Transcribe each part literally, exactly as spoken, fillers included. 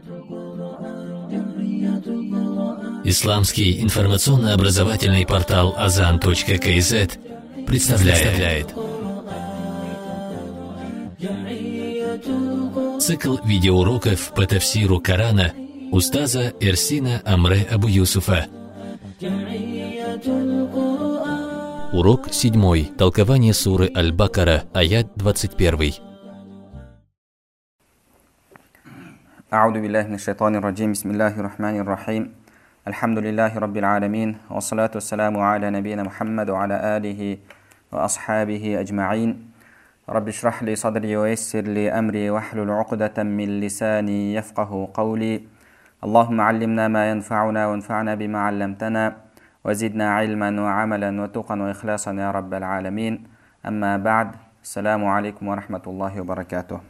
Исламский информационно-образовательный портал азан точка кей зет представляет цикл видеоуроков по тафсиру Корана устаза Эрсина Амре Абу Юсуфа. Урок седьмой. Толкование суры Аль-Бакара, аят двадцать первый. أعوذ بالله من الشيطان الرجيم بسم الله الرحمن الرحيم الحمد لله رب العالمين والصلاة والسلام على نبينا محمد وعلى آله وأصحابه أجمعين رب اشرح لي صدري ويسر لي أمري واحلل عقدة من لساني يفقه قولي اللهم علمنا ما ينفعنا وانفعنا بما علمتنا وزدنا علما وعملا وتقا وإخلاصا يا رب العالمين أما بعد السلام عليكم ورحمة الله وبركاته.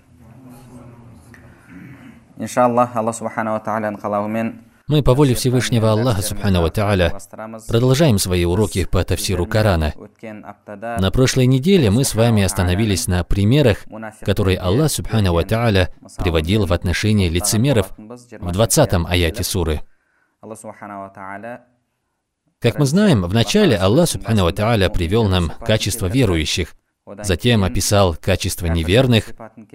Иншаллах, Аллах Субхану ва Тааля қалауымен. Мы по воле Всевышнего Аллаха Субхану ва Тааля продолжаем свои уроки по тафсиру Корана. На прошлой неделе мы с вами остановились на примерах, которые Аллах Субхану ва Тааля приводил в отношении лицемеров в двадцатом аяте суры. Как мы знаем, в начале Аллах Субхану ва Тааля привел нам качество верующих, затем описал качество неверных,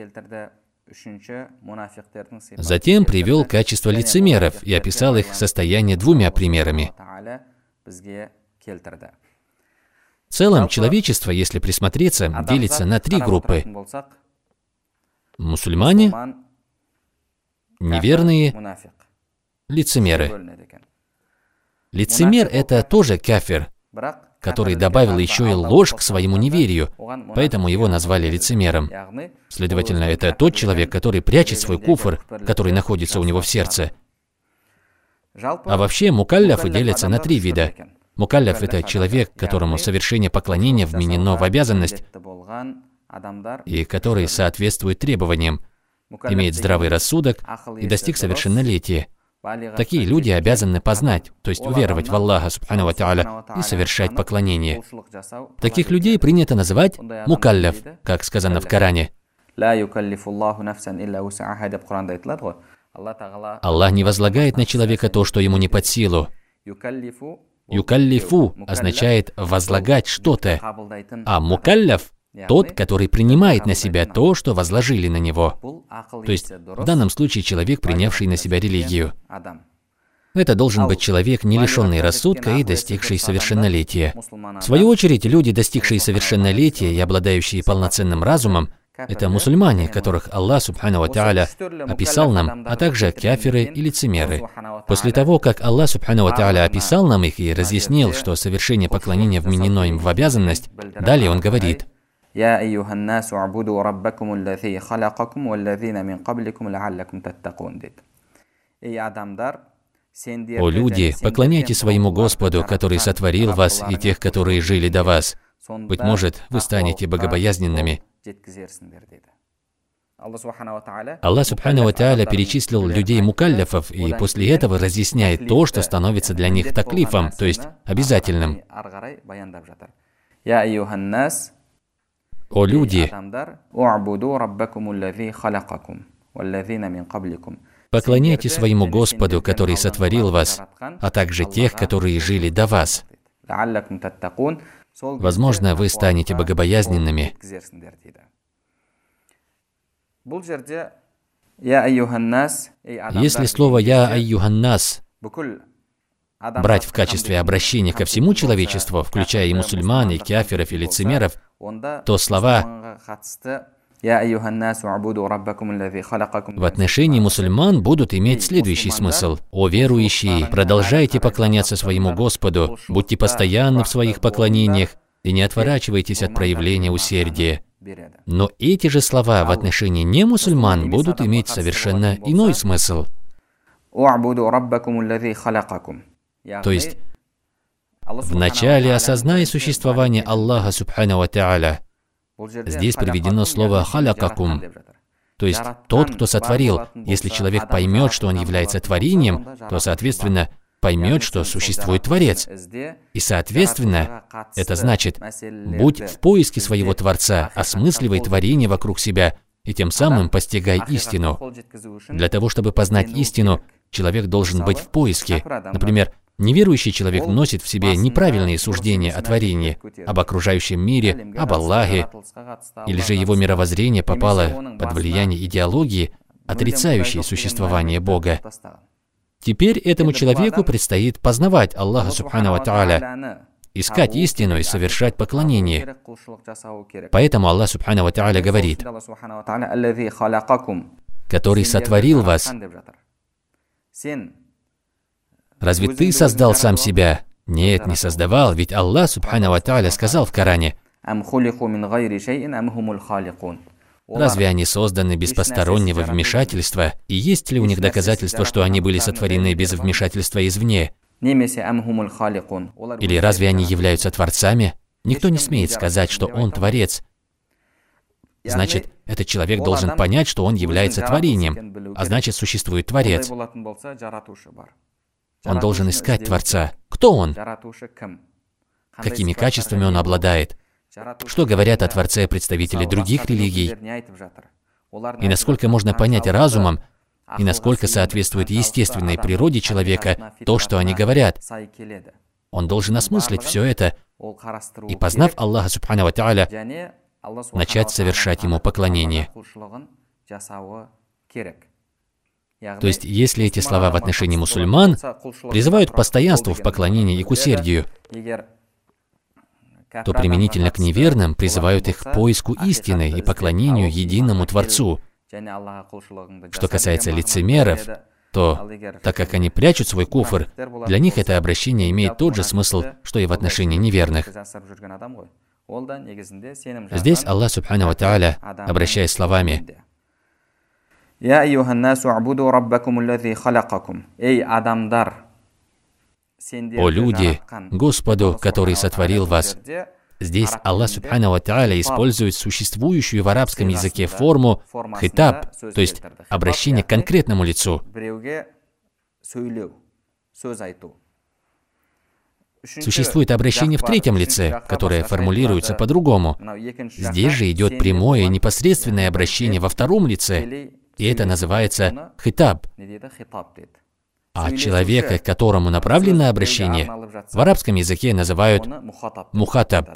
затем привел качество лицемеров и описал их состояние двумя примерами. В целом, человечество, если присмотреться, делится на три группы. Мусульмане, неверные, лицемеры. Лицемер — это тоже кафир, который добавил еще и ложь к своему неверию, поэтому его назвали лицемером. Следовательно, это тот человек, который прячет свой куфр, который находится у него в сердце. А вообще, мукалляфы делятся на три вида. Мукалляф — это человек, которому совершение поклонения вменено в обязанность и который соответствует требованиям, имеет здравый рассудок и достиг совершеннолетия. Такие люди обязаны познать, то есть уверовать в Аллаха Субхану ва Тааля и совершать поклонение. Таких людей принято называть мукалляф, как сказано в Коране. Аллах не возлагает на человека то, что ему не под силу. Юкаллифу означает возлагать что-то, а мукалляф — тот, который принимает на себя то, что возложили на него. То есть, в данном случае, человек, принявший на себя религию. Это должен быть человек, не лишенный рассудка и достигший совершеннолетия. В свою очередь, люди, достигшие совершеннолетия и обладающие полноценным разумом, это мусульмане, которых Аллах Субхану ва Тааля описал нам, а также кафиры и лицемеры. После того, как Аллах Субхану ва Тааля описал нам их и разъяснил, что совершение поклонения вменено им в обязанность, далее он говорит: «Я айюханнас у'буду раббакум аллази халакакум валлазина мин кабликум ла'аллакум таттакун». «О люди, поклоняйте своему Господу, который сотворил вас и тех, которые жили до вас. Быть может, вы станете богобоязненными». Аллах Субхану ва Тааля перечислил людей мукалляфов и после этого разъясняет то, что становится для них таклифом, то есть обязательным. «Я айюханнас, о люди, поклоняйте своему Господу, который сотворил вас, а также тех, которые жили до вас. Возможно, вы станете богобоязненными». Если слово «Я айюханнас» брать в качестве обращения ко всему человечеству, включая и мусульман, и кафиров, и лицемеров, то слова в отношении мусульман будут иметь следующий смысл. «О верующие, продолжайте поклоняться своему Господу, будьте постоянны в своих поклонениях и не отворачивайтесь от проявления усердия». Но эти же слова в отношении немусульман будут иметь совершенно иной смысл. То есть, вначале осознай существование Аллаха Субхану ва Тааля. Здесь приведено слово «халякакум», то есть тот, кто сотворил. Если человек поймет, что он является творением, то, соответственно, поймет, что существует Творец. И, соответственно, это значит, будь в поиске своего Творца, осмысливай творение вокруг себя и тем самым постигай истину. Для того, чтобы познать истину, человек должен быть в поиске. Например, неверующий человек носит в себе неправильные суждения о творении, об окружающем мире, об Аллахе, или же его мировоззрение попало под влияние идеологии, отрицающей существование Бога. Теперь этому человеку предстоит познавать Аллаха Субхану ва Тааля, искать истину и совершать поклонение. Поэтому Аллах Субхану ва Тааля говорит: «Который сотворил вас». Разве ты создал сам себя? Нет, не создавал, ведь Аллах Субхану ва Тааля сказал в Коране: «Разве они созданы без постороннего вмешательства? И есть ли у них доказательства, что они были сотворены без вмешательства извне? Или разве они являются творцами? Никто не смеет сказать, что он творец. Значит, этот человек должен понять, что он является творением, а значит, существует творец. Он должен искать Творца. Кто он? Какими качествами он обладает? Что говорят о Творце представители других религий? И насколько можно понять разумом, и насколько соответствует естественной природе человека то, что они говорят? Он должен осмыслить все это и, познав Аллаха Субхану ва Тааля, начать совершать Ему поклонение. То есть, если эти слова в отношении мусульман призывают к постоянству в поклонении и к усердию, то применительно к неверным призывают их к поиску истины и поклонению единому Творцу. Что касается лицемеров, то, так как они прячут свой куфр, для них это обращение имеет тот же смысл, что и в отношении неверных. Здесь Аллах Субхану ва Тааля, обращаясь словами: «Я айюханнасу абуду раббакум аллази халакакум». Эй, адамдар! О люди, Господу, который сотворил вас. Здесь Аллах Субхану ва Тааля использует существующую в арабском языке форму хитаб, то есть обращение к конкретному лицу. Существует обращение в третьем лице, которое формулируется по-другому. Здесь же идет прямое и непосредственное обращение во втором лице, и это называется хитаб. А человека, к которому направлено обращение, в арабском языке называют мухатаб.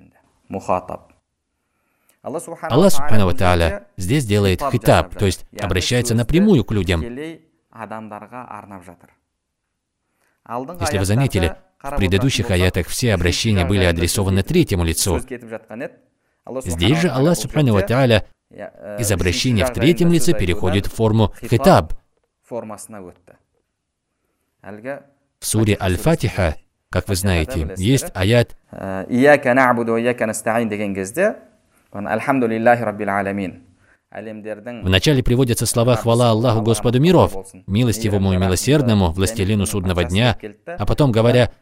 Аллах Субхану ва Тааля здесь делает хитаб, то есть обращается напрямую к людям. Если вы заметили, в предыдущих аятах все обращения были адресованы третьему лицу. Здесь же Аллах Субхану ва Тааля из обращения в третьем лице переходит в форму хитаб. В суре Аль-Фатиха, как вы знаете, есть аят: вначале приводятся слова «Хвала Аллаху Господу миров, милостивому и милосердному, властелину судного дня», а потом, говоря,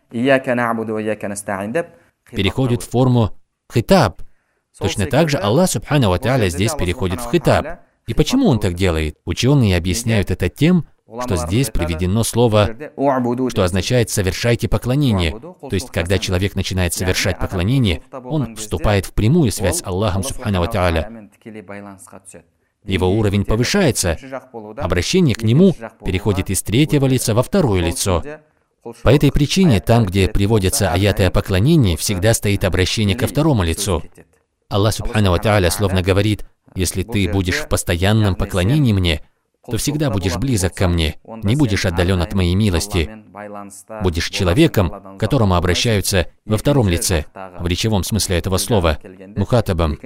переходит в форму хитаб. Точно так же Аллах Субхану ва Тааля здесь переходит в хитаб. И почему Он так делает? Ученые объясняют это тем, что здесь приведено слово, что означает «совершайте поклонение». То есть, когда человек начинает совершать поклонение, он вступает в прямую связь с Аллахом Субхану ва Тааля. Его уровень повышается, обращение к Нему переходит из третьего лица во второе лицо. По этой причине, там, где приводятся аяты о поклонении, всегда стоит обращение ко второму лицу. Аллах Субхану ва Тааля словно говорит: «Если ты будешь в постоянном поклонении Мне, то всегда будешь близок ко Мне, не будешь отдален от Моей милости. Будешь человеком, к которому обращаются во втором лице, в речевом смысле этого слова, мухатабом».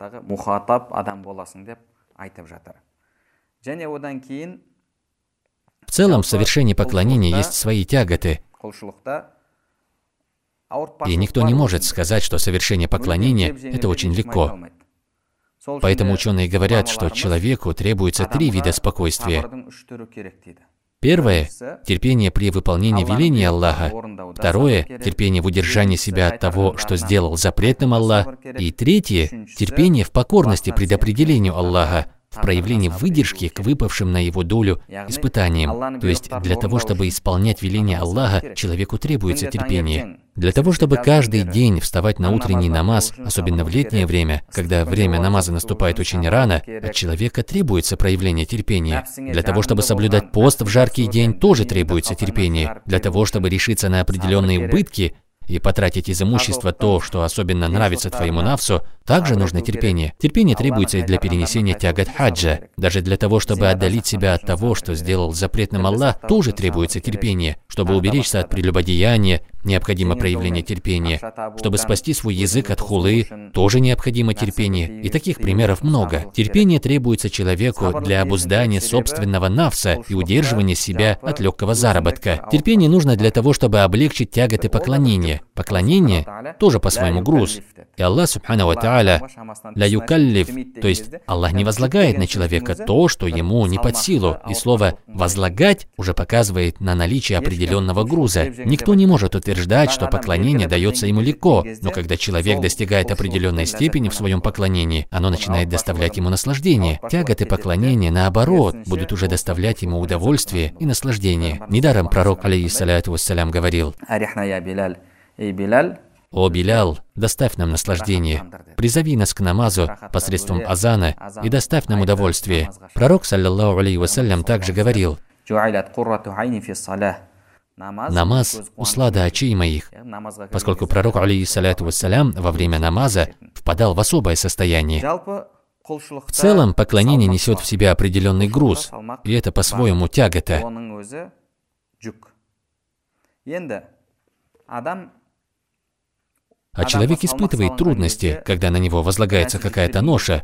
В целом, в совершении поклонения есть свои тяготы. И никто не может сказать, что совершение поклонения – это очень легко. Поэтому ученые говорят, что человеку требуется три вида спокойствия. Первое – терпение при выполнении веления Аллаха. Второе – терпение в удержании себя от того, что сделал запретным Аллах. И третье – терпение в покорности предопределению Аллаха. в проявлении выдержки к выпавшим на его долю испытаниям. То есть для того, чтобы исполнять веления Аллаха, человеку требуется терпение. Для того, чтобы каждый день вставать на утренний намаз, особенно в летнее время, когда время намаза наступает очень рано, от человека требуется проявление терпения. Для того, чтобы соблюдать пост в жаркий день, тоже требуется терпение. Для того, чтобы решиться на определенные убытки и потратить из имущества то, что особенно нравится твоему нафсу, также нужно терпение. Терпение требуется и для перенесения тягот хаджа. Даже для того, чтобы отдалить себя от того, что сделал запретным Аллах, тоже требуется терпение. Чтобы уберечься от прелюбодеяния, необходимо проявление терпения. Чтобы спасти свой язык от хулы, тоже необходимо терпение. И таких примеров много. Терпение требуется человеку для обуздания собственного нафса и удерживания себя от легкого заработка. Терпение нужно для того, чтобы облегчить тяготы поклонения. Поклонение тоже по-своему груз. И Аллах Субхану ва Тааля ля юкаллиф, то есть Аллах не возлагает на человека то, что ему не под силу. И слово «возлагать» уже показывает на наличие определенного груза. Никто не может утверждать, что поклонение дается ему легко, но когда человек достигает определенной степени в своем поклонении, оно начинает доставлять ему наслаждение. Тяготы поклонения, наоборот, будут уже доставлять ему удовольствие и наслаждение. Недаром пророк, алейхиссаляту вассалям, говорил: «О Билял, доставь нам наслаждение, призови нас к намазу посредством азана и доставь нам удовольствие». Пророк, саллаллаху алейхи вассалям, также говорил: «Намаз – услада очей моих», поскольку пророк, алейхиссаляту вассалям, во время намаза впадал в особое состояние. В целом, поклонение несет в себе определенный груз, и это по-своему тягота. А человек испытывает трудности, когда на него возлагается какая-то ноша.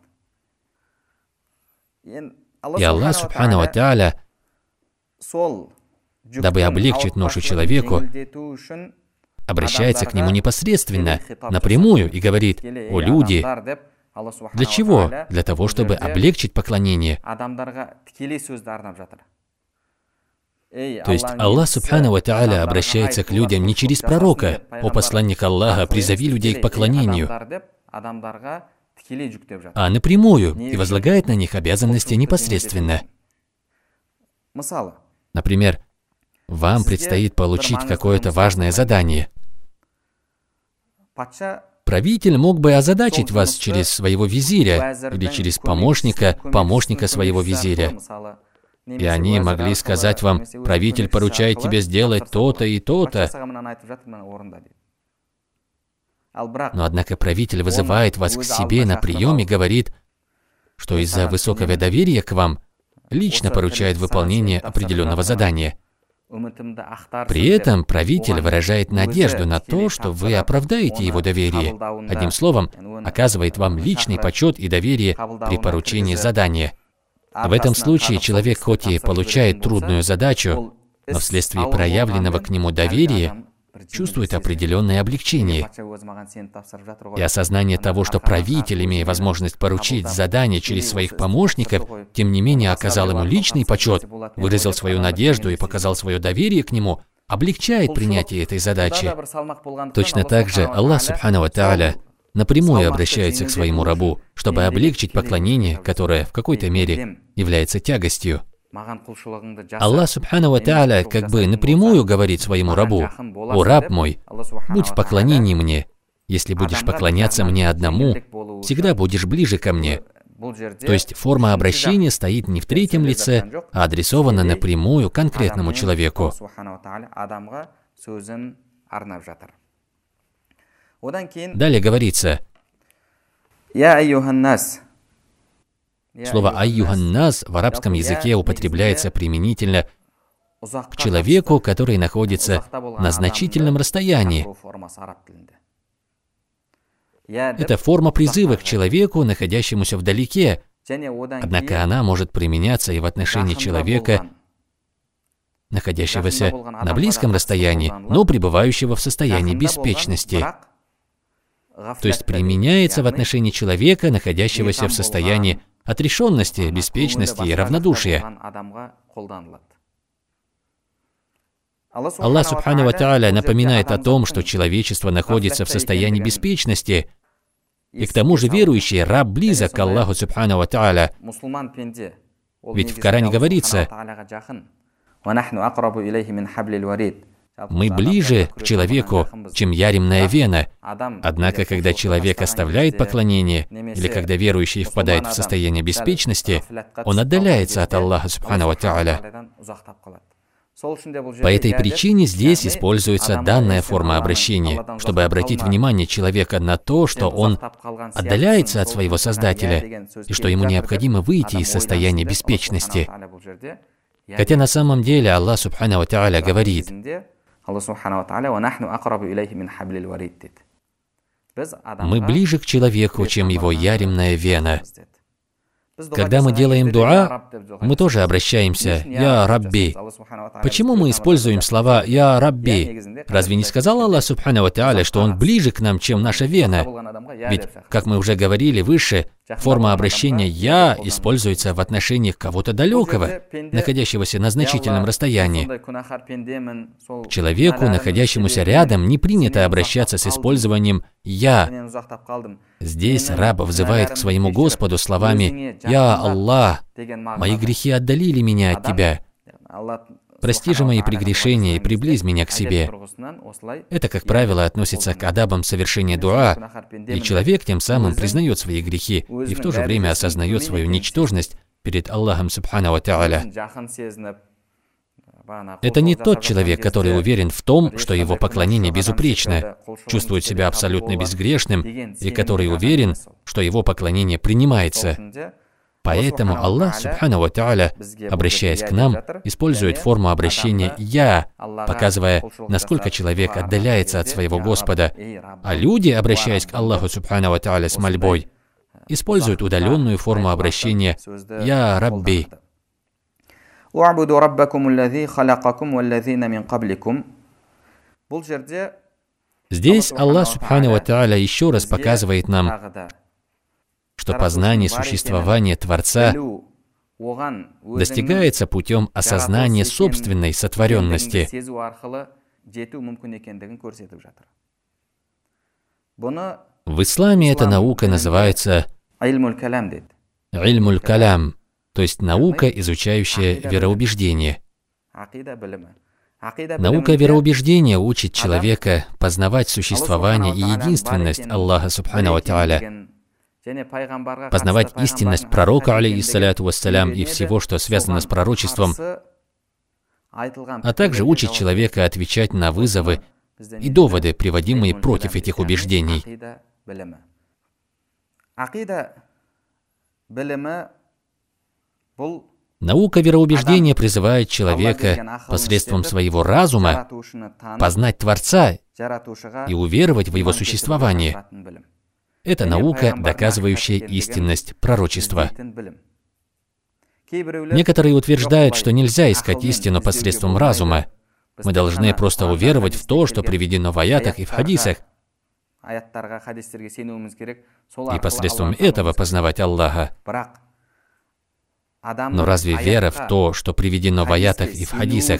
И Аллах Субхану ва Тааля, дабы облегчить ношу человеку, обращается к нему непосредственно, напрямую, и говорит: «О люди!» Для чего? Для того, чтобы облегчить поклонение. То есть Аллах Субхану ва Тааля обращается к людям не через пророка: «О посланник Аллаха, призови людей к поклонению», а напрямую, и возлагает на них обязанности непосредственно. Например, вам предстоит получить какое-то важное задание. Правитель мог бы озадачить вас через своего визиря или через помощника, помощника своего визиря. И они могли сказать вам: правитель поручает тебе сделать то-то и то-то. Но однако правитель вызывает вас к себе на прием и говорит, что из-за высокого доверия к вам лично поручает выполнение определенного задания. При этом правитель выражает надежду на то, что вы оправдаете его доверие. Одним словом, оказывает вам личный почет и доверие при поручении задания. В этом случае человек хоть и получает трудную задачу, но вследствие проявленного к нему доверия чувствует определенное облегчение. И осознание того, что правитель, имея возможность поручить задание через своих помощников, тем не менее оказал ему личный почет, выразил свою надежду и показал свое доверие к нему, облегчает принятие этой задачи. Точно так же Аллах Субхану ва Тааля напрямую обращается к своему рабу, чтобы облегчить поклонение, которое в какой-то мере является тягостью. Аллах Субхану ва Тааля как бы напрямую говорит своему рабу: «О раб мой, будь в поклонении мне. Если будешь поклоняться мне одному, всегда будешь ближе ко мне». То есть форма обращения стоит не в третьем лице, а адресована напрямую конкретному человеку. Далее говорится: слово «айюханнас» в арабском языке употребляется применительно к человеку, который находится на значительном расстоянии. Это форма призыва к человеку, находящемуся вдалеке, однако она может применяться и в отношении человека, находящегося на близком расстоянии, но пребывающего в состоянии беспечности. То есть применяется в отношении человека, находящегося в состоянии отрешенности, беспечности и равнодушия. Аллах Субхану ва Тааля напоминает о том, что человечество находится в состоянии беспечности, И к тому же верующий раб близок к Аллаху Субхану ва Тааля. Ведь в Коране говорится: «Мы ближе к человеку, чем яремная вена». Однако, когда человек оставляет поклонение, или когда верующий впадает в состояние беспечности, он отдаляется от Аллаха Субхану ва Тааля. По этой причине здесь используется данная форма обращения, чтобы обратить внимание человека на то, что он отдаляется от своего Создателя, и что ему необходимо выйти из состояния беспечности. Хотя на самом деле Аллах Субхану ва Тааля говорит: «Мы ближе к человеку, чем его яремная вена». Когда мы делаем дуа, мы тоже обращаемся «Я Рабби». Почему мы используем слова «Я Рабби»? Разве не сказал Аллах Субхану ва Тааля, что Он ближе к нам, чем наша вена? Ведь, как мы уже говорили выше, форма обращения «Я» используется в отношениях кого-то далекого, находящегося на значительном расстоянии. К человеку, находящемуся рядом, не принято обращаться с использованием «Я». Здесь раб взывает к своему Господу словами «Я Аллах, мои грехи отдалили меня от Тебя. Прости же мои прегрешения и приблизь меня к себе». Это, как правило, относится к адабам совершения дуа, и человек тем самым признает свои грехи и в то же время осознает свою ничтожность перед Аллахом Субхану ва Тааля. Это не тот человек, который уверен в том, что его поклонение безупречно, чувствует себя абсолютно безгрешным, и который уверен, что его поклонение принимается. Поэтому Аллах Субхану ва Тааля, обращаясь к нам, использует форму обращения «Я», показывая, насколько человек отдаляется от своего Господа. А люди, обращаясь к Аллаху Субхану ва Тааля с мольбой, используют удаленную форму обращения «Я Рабби». Здесь Аллах Субхану ва Тааля еще раз показывает нам, что познание существования Творца достигается путем осознания собственной сотворенности. В исламе эта наука называется «Ильмуль калям», то есть наука, изучающая вероубеждение. Наука вероубеждения учит человека познавать существование и единственность Аллаха Субхану ва Тааля, познавать истинность пророка, алейхиссаляту вассалям, и всего, что связано с пророчеством, а также учит человека отвечать на вызовы и доводы, приводимые против этих убеждений. Наука вероубеждения призывает человека посредством своего разума познать Творца и уверовать в его существование. Это наука, доказывающая истинность пророчества. Некоторые утверждают, что нельзя искать истину посредством разума. Мы должны просто уверовать в то, что приведено в аятах и в хадисах, и посредством этого познавать Аллаха. Но разве вера в то, что приведено в аятах и в хадисах,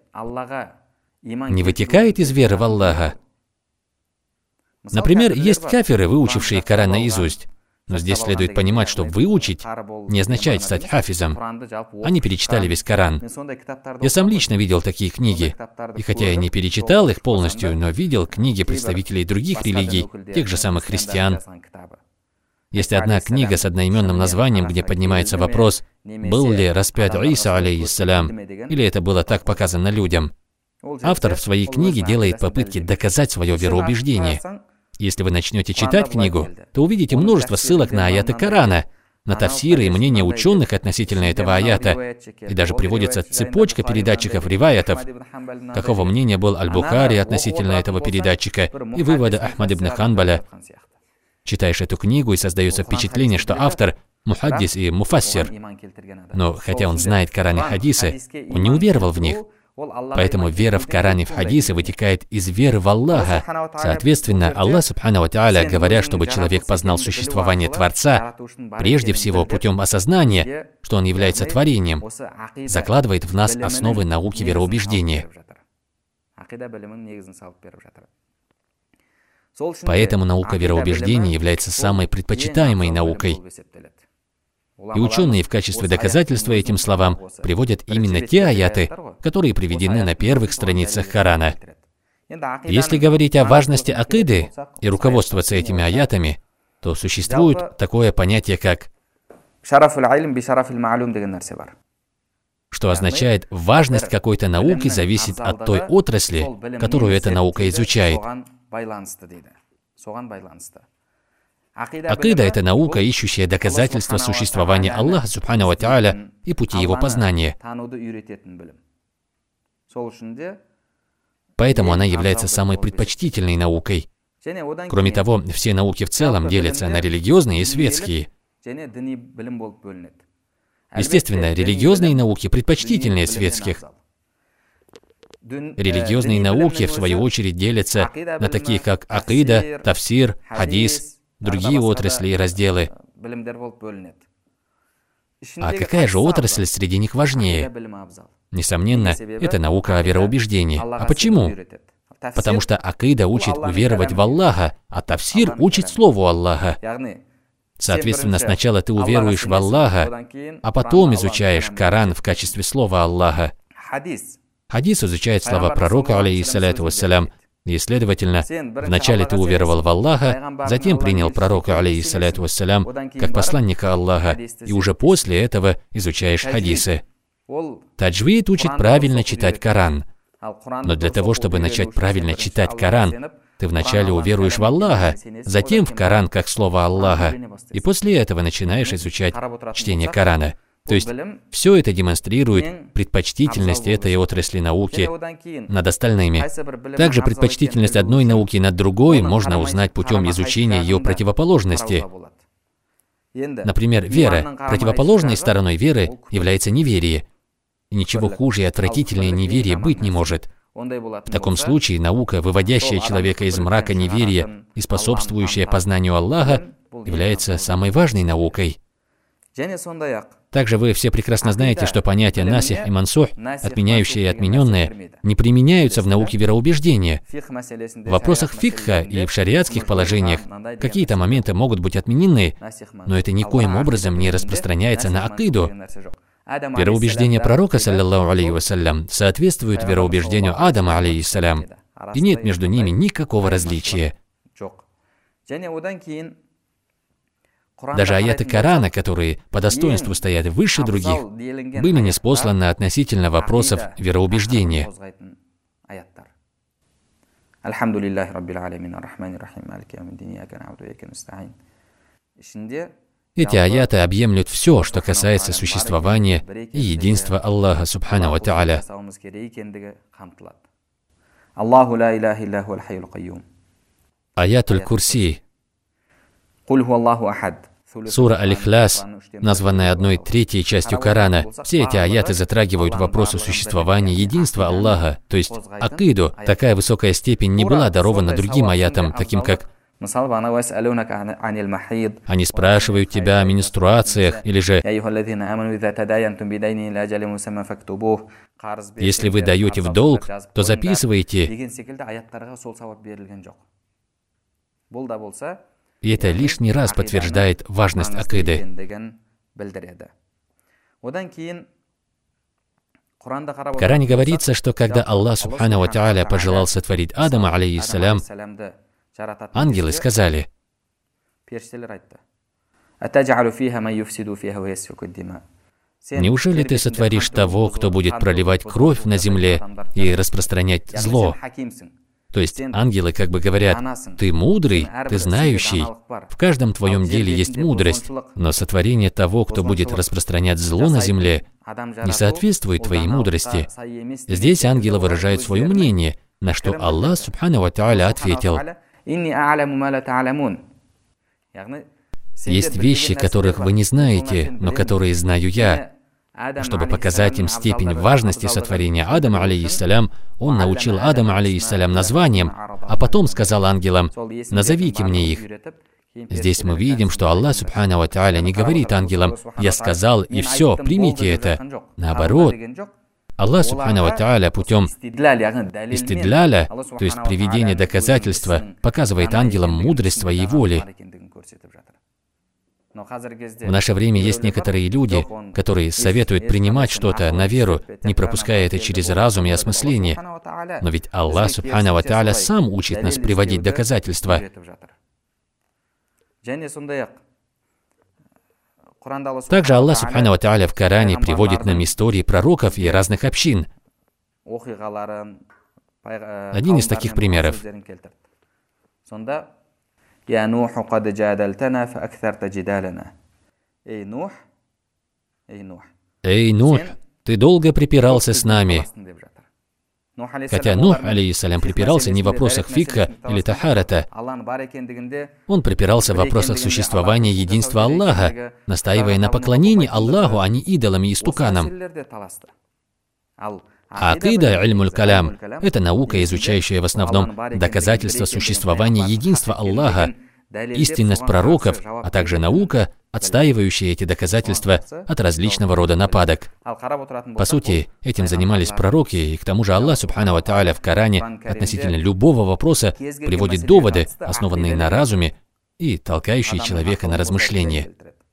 не вытекает из веры в Аллаха? Например, есть кафиры, выучившие Коран наизусть. Но здесь следует понимать, что выучить не означает стать хафизом. Они перечитали весь Коран. Я сам лично видел такие книги. И хотя я не перечитал их полностью, но видел книги представителей других религий, тех же самых христиан. Есть одна книга с одноименным названием, где поднимается вопрос, был ли распят Иса, алейхиссалям, или это было так показано людям. Автор в своей книге делает попытки доказать свое вероубеждение. Если вы начнете читать книгу, то увидите множество ссылок на аяты Корана, на тафсиры и мнения ученых относительно этого аята, и даже приводится цепочка передатчиков риваятов. Такого мнения был Аль-Бухари относительно этого передатчика и вывода Ахмад ибн Ханбаля. Читаешь эту книгу, и создается впечатление, что автор – мухаддис и муфассир. Но хотя он знает Коран и хадисы, он не уверовал в них. Поэтому вера в Коран и в хадисы вытекает из веры в Аллаха. Соответственно, Аллах Субхану ва Тааля, говоря, чтобы человек познал существование Творца, прежде всего путем осознания, что он является творением, закладывает в нас основы науки вероубеждения. Поэтому наука вероубеждения является самой предпочитаемой наукой. И ученые в качестве доказательства этим словам приводят именно те аяты, которые приведены на первых страницах Корана. Если говорить о важности акиды и руководствоваться этими аятами, то существует такое понятие, как что означает, важность какой-то науки зависит от той отрасли, которую эта наука изучает. Акида – это наука, ищущая доказательства существования Аллаха Субхану ва Тааля и пути его познания. Поэтому она является самой предпочтительной наукой. Кроме того, все науки в целом делятся на религиозные и светские. Естественно, религиозные науки предпочтительнее светских. Религиозные науки, в свою очередь, делятся на такие, как акида, тафсир, хадис, другие отрасли и разделы. А какая же отрасль среди них важнее? Несомненно, это наука о вероубеждении. А почему? Потому что акида учит уверовать в Аллаха, а тафсир учит Слову Аллаха. Соответственно, сначала ты уверуешь в Аллаха, а потом изучаешь Коран в качестве Слова Аллаха. Хадис изучает слова пророка, алейхиссаляту вассалям, и, следовательно, вначале ты уверовал в Аллаха, затем принял пророка, алейхиссаляту вассалям, как посланника Аллаха, и уже после этого изучаешь хадисы. Таджвид учит правильно читать Коран. Но для того, чтобы начать правильно читать Коран, ты вначале уверуешь в Аллаха, затем в Коран как Слово Аллаха, и после этого начинаешь изучать чтение Корана. То есть, все это демонстрирует предпочтительность этой отрасли науки над остальными. Также предпочтительность одной науки над другой можно узнать путем изучения ее противоположности. Например, вера. Противоположной стороной веры является неверие. И ничего хуже и отвратительнее неверия быть не может. В таком случае наука, выводящая человека из мрака неверия и способствующая познанию Аллаха, является самой важной наукой. Также вы все прекрасно знаете, что понятия насих и мансух, отменяющие и отмененные, не применяются в науке вероубеждения. В вопросах фикха и в шариатских положениях какие-то моменты могут быть отменены, но это никоим образом не распространяется на акиду. Вероубеждение пророка, саллаллаху алейхи вассалям, соответствует вероубеждению Адама, алейхиссалям, и нет между ними никакого различия. Даже аяты Корана, которые по достоинству стоят выше других, были ниспосланы относительно вопросов вероубеждения. Эти аяты объемлют все, что касается существования и единства Аллаха Субхану ва Тааля. Аятуль Курси. Сура Аль-Ихляс, названная одной третьей частью Корана, все эти аяты затрагивают вопросы существования единства Аллаха, то есть акиду. Такая высокая степень не была дарована другим аятам, таким как «Они спрашивают тебя о менструациях», или же «Если вы даете в долг, то записывайте». И это лишний раз подтверждает важность акиды. В Коране говорится, что когда Аллах Субхану ва Тааля пожелал сотворить Адама, алейхиссалям, ангелы сказали: «Неужели ты сотворишь того, кто будет проливать кровь на земле и распространять зло?» То есть ангелы как бы говорят: «Ты мудрый, ты знающий, в каждом твоем деле есть мудрость, но сотворение того, кто будет распространять зло на земле, не соответствует твоей мудрости». Здесь ангелы выражают свое мнение, на что Аллах Субхану ва Тааля ответил: «Есть вещи, которых вы не знаете, но которые знаю я». Чтобы показать им степень важности сотворения Адама, алейхиссалям, он научил Адама, алейхиссалям, названиям, а потом сказал ангелам: «Назовите мне их». Здесь мы видим, что Аллах Субхану ва Тааля не говорит ангелам: «Я сказал, и все, примите это». Наоборот, Аллах Субхану ва Тааля путем истидляля, то есть приведения доказательства, показывает ангелам мудрость своей воли. В наше время есть некоторые люди, которые советуют принимать что-то на веру, не пропуская это через разум и осмысление. Но ведь Аллах Субхану ва Тааля сам учит нас приводить доказательства. Также Аллах Субхану ва Тааля в Коране приводит нам истории пророков и разных общин. Один из таких примеров. «Я Нуху кад джадалтана фа акthарта джидалана». Эй, Нух, эй, Нух. Эй, Нух, ты долго припирался с нами. Хотя Нух, алейхиссалям, припирался не в вопросах фикха или тахарата. Он припирался в вопросах существования единства Аллаха, настаивая на поклонении Аллаху, а не идолам и истуканам. А акида, иль-муль калям, это наука, изучающая в основном доказательства существования единства Аллаха, истинность пророков, а также наука, отстаивающая эти доказательства от различного рода нападок. По сути, этим занимались пророки, и к тому же Аллах Субхану ва Тааля в Коране относительно любого вопроса приводит доводы, основанные на разуме и толкающие человека на размышление.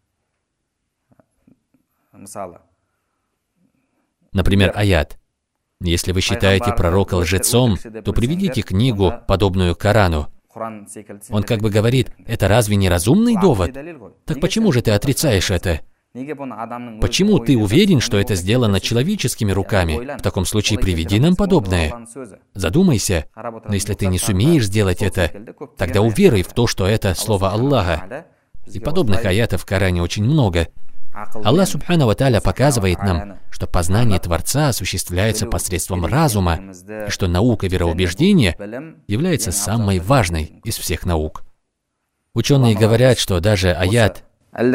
Например, аят. Если вы считаете пророка лжецом, то приведите книгу, подобную Корану. Он как бы говорит, это разве не разумный довод? Так почему же ты отрицаешь это? Почему ты уверен, что это сделано человеческими руками? В таком случае приведи нам подобное. Задумайся, но если ты не сумеешь сделать это, тогда уверуй в то, что это слово Аллаха. И подобных аятов в Коране очень много. Аллах Субхану ва Тааля показывает нам, что познание Творца осуществляется посредством разума, и что наука вероубеждения является самой важной из всех наук. Ученые говорят, что даже аят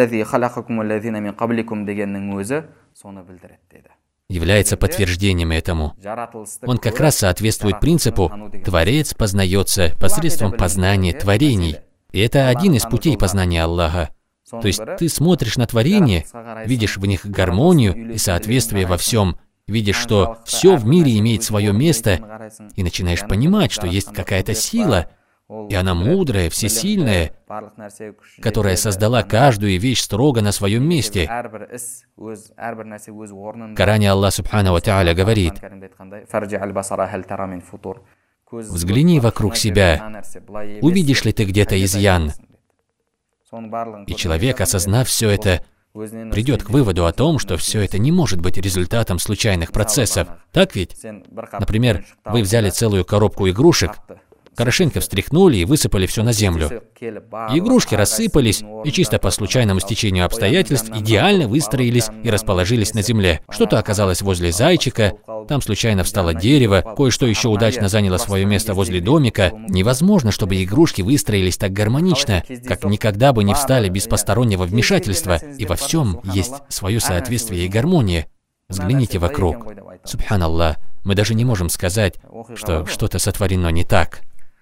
является подтверждением этому. Он как раз соответствует принципу «Творец познается посредством познания творений». И это один из путей познания Аллаха. То есть ты смотришь на творение, видишь в них гармонию и соответствие во всем, видишь, что все в мире имеет свое место, и начинаешь понимать, что есть какая-то сила, и она мудрая, всесильная, которая создала каждую вещь строго на своем месте. В Коране Аллах Субхану ва Тааля говорит: «Взгляни вокруг себя, увидишь ли ты где-то изъян?» И человек, осознав все это, придет к выводу о том, что все это не может быть результатом случайных процессов. Так ведь? Например, вы взяли целую коробку игрушек, хорошенько встряхнули и высыпали все на землю. Игрушки рассыпались и чисто по случайному стечению обстоятельств идеально выстроились и расположились на земле. Что-то оказалось возле зайчика, там случайно встало дерево, кое-что еще удачно заняло свое место возле домика. Невозможно, чтобы игрушки выстроились так гармонично, как никогда бы не встали без постороннего вмешательства, и во всем есть свое соответствие и гармония. Взгляните вокруг. Субханаллах, мы даже не можем сказать, что что-то сотворено не так.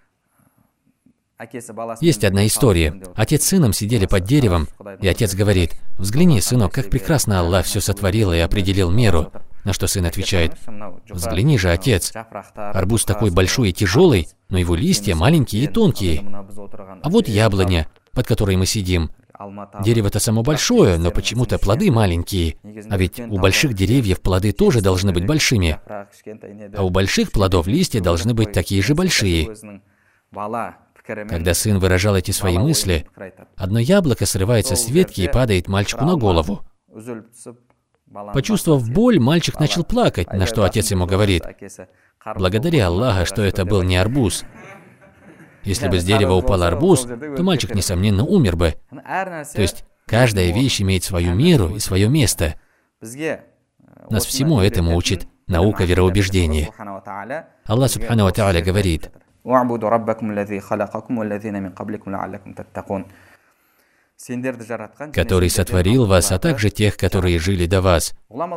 Есть одна история. Отец с сыном сидели под деревом, и отец говорит: «Взгляни, сынок, как прекрасно Аллах все сотворил и определил меру». На что сын отвечает: «Взгляни же, отец, арбуз такой большой и тяжелый, но его листья маленькие и тонкие. А вот яблоня, под которой мы сидим. Дерево-то само большое, но почему-то плоды маленькие. А ведь у больших деревьев плоды тоже должны быть большими. А у больших плодов листья должны быть такие же большие». Когда сын выражал эти свои мысли, одно яблоко срывается с ветки и падает мальчику на голову. Почувствовав боль, мальчик начал плакать, на что отец ему говорит: «Благодари Аллаха, что это был не арбуз. Если бы с дерева упал арбуз, то мальчик, несомненно, умер бы». То есть каждая вещь имеет свою меру и свое место. Нас всему этому учит наука вероубеждения. Аллах Субхану ва Тааля говорит: «Который сотворил вас, а также тех, которые жили до вас».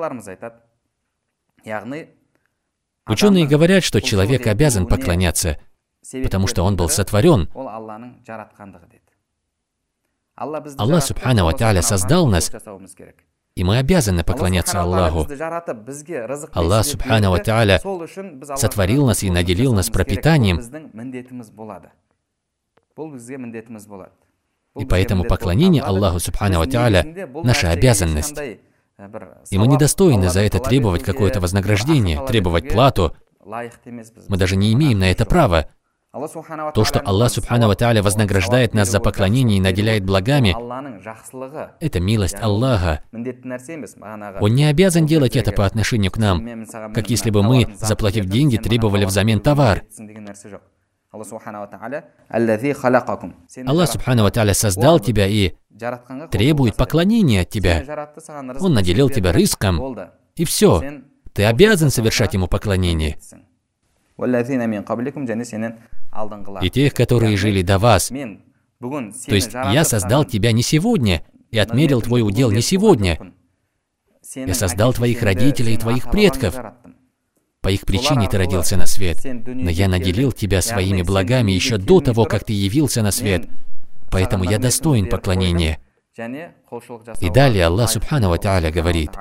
Ученые говорят, что человек обязан поклоняться, потому что он был сотворен. Аллах Субхану ва Тааля создал нас, И мы обязаны поклоняться Аллаху. Аллах Субхану ва Тааля сотворил нас и наделил нас пропитанием. И поэтому поклонение Аллаху Субхану ва Тааля – наша обязанность. И мы недостойны за это требовать какое-то вознаграждение, требовать плату. Мы даже не имеем на это права. То, что Аллах Субхану ва Тааля вознаграждает нас за поклонение и наделяет благами, это милость Аллаха. Он не обязан делать это по отношению к нам, как если бы мы, заплатив деньги, требовали взамен товар. Аллах Субхану ва Тааля создал тебя и требует поклонения от тебя. Он наделил тебя риском, и все. Ты обязан совершать ему поклонение. И тех, которые жили до вас. То есть я создал тебя не сегодня и отмерил твой удел не сегодня. Я создал твоих родителей и твоих предков. По их причине ты родился на свет. Но я наделил тебя своими благами еще до того, как ты явился на свет. Поэтому я достоин поклонения. И далее Аллах Субхану ва Тааля говорит: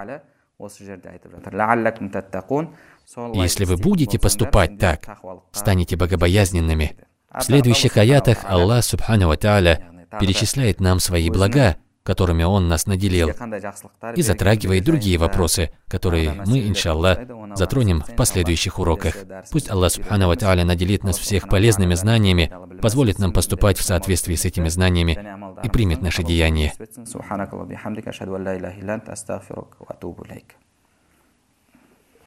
если вы будете поступать так, станете богобоязненными. В следующих аятах Аллах Субхану ва Тааля перечисляет нам свои блага, которыми Он нас наделил, и затрагивает другие вопросы, которые мы, иншаллах, затронем в последующих уроках. Пусть Аллах Субхану ва Тааля наделит нас всех полезными знаниями, позволит нам поступать в соответствии с этими знаниями и примет наши деяния.